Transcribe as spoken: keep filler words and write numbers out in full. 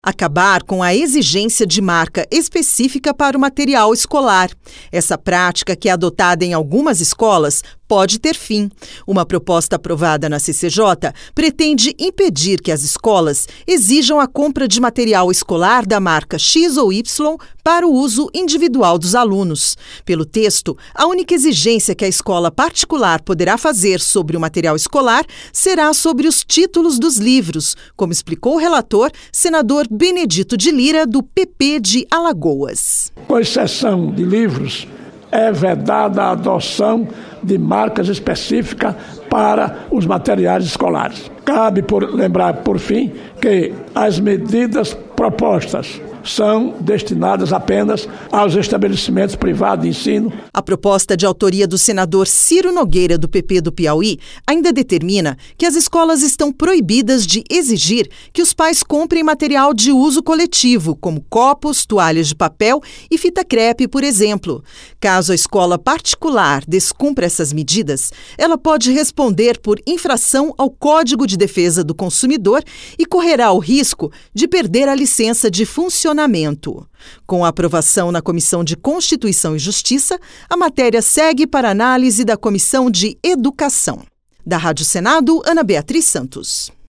Acabar com a exigência de marca específica para o material escolar. Essa prática, que é adotada em algumas escolas, pode ter fim. Uma proposta aprovada na C C J pretende impedir que as escolas exijam a compra de material escolar da marca X ou Y para o uso individual dos alunos. Pelo texto, a única exigência que a escola particular poderá fazer sobre o material escolar será sobre os títulos dos livros, como explicou o relator, senador Benedito de Lira, do P P de Alagoas. Com exceção de livros, é vedada a adoção de marcas específicas para os materiais escolares. Cabe por lembrar, por fim, que as medidas propostas são destinadas apenas aos estabelecimentos privados de ensino. A proposta de autoria do senador Ciro Nogueira, do P P do Piauí, ainda determina que as escolas estão proibidas de exigir que os pais comprem material de uso coletivo, como copos, toalhas de papel e fita crepe, por exemplo. Caso a escola particular descumpra essas medidas, ela pode responder por infração ao Código de Defesa do Consumidor e correrá o risco de perder a licença de funcionamento. Com a aprovação na Comissão de Constituição e Justiça, a matéria segue para análise da Comissão de Educação. Da Rádio Senado, Ana Beatriz Santos.